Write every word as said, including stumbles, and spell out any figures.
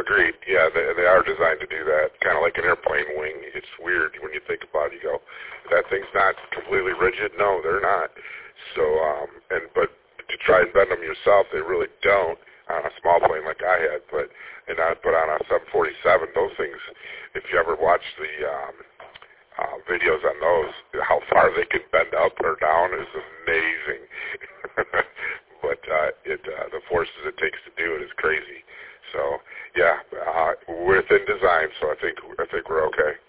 agreed. Yeah, they, they are designed to do that. Kind of like an airplane wing. It's weird when you think about it. You go, that thing's not completely rigid. No, they're not. So, um, and but to try and bend them yourself, they really don't on a small plane like I had. But and I, but on a seven forty-seven, those things, if you ever watch the um, uh, videos on those, how far they can bend up or down is amazing. But uh, it uh, the forces it takes to do it is crazy. So yeah, uh, within design. So I think I think we're okay.